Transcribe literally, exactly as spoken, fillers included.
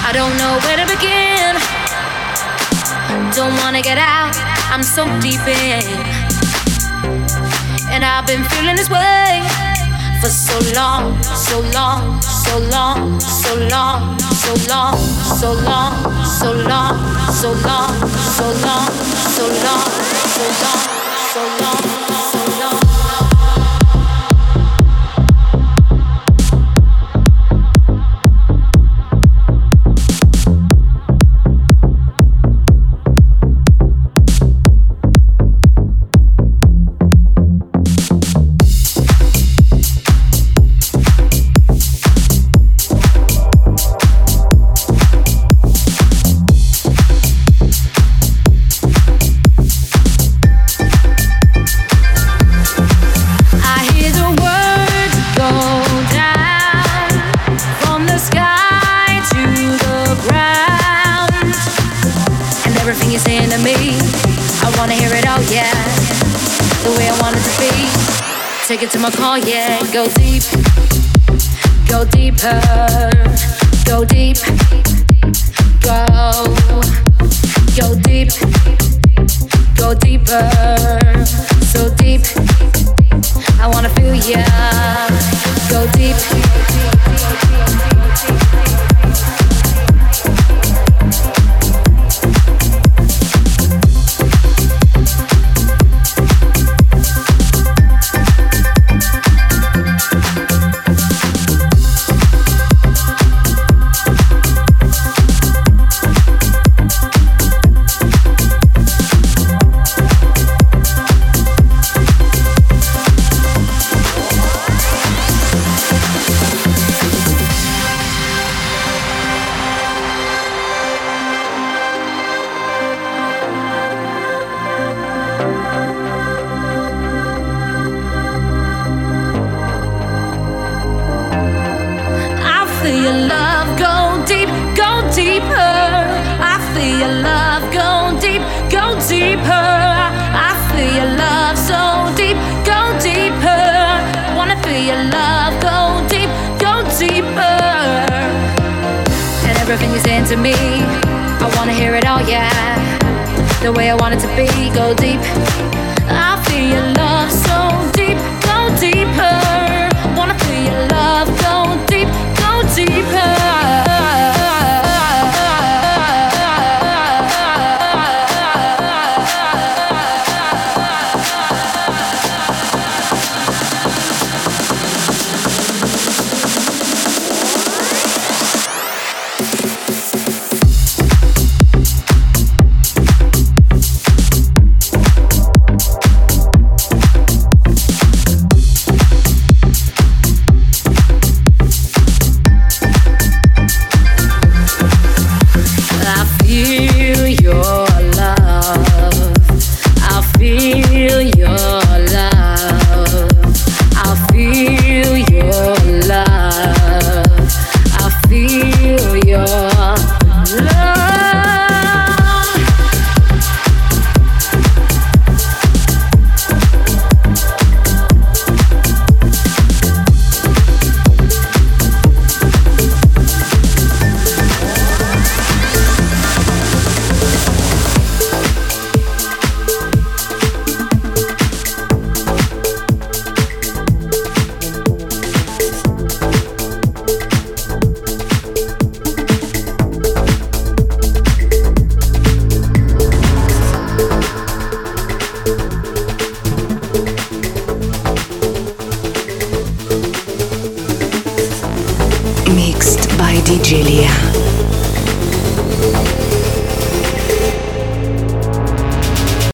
I don't know where to begin. Don't wanna get out, I'm so deep in. And I've been feeling this way for so long, so long, so long, so long, so long, so long, so long, so long, so long, so long, so long, so long, so long. Take it to my car, yeah. Go deep, go deeper, go deep, go, go deep, go deeper, so deep. I wanna feel ya. Go deep. Everything you're saying to me, I wanna hear it all, yeah. The way I want it to be, go deep. I feel your love so deep, go deeper. Wanna feel your love, go deep, go deeper. Mixed by D J Lia.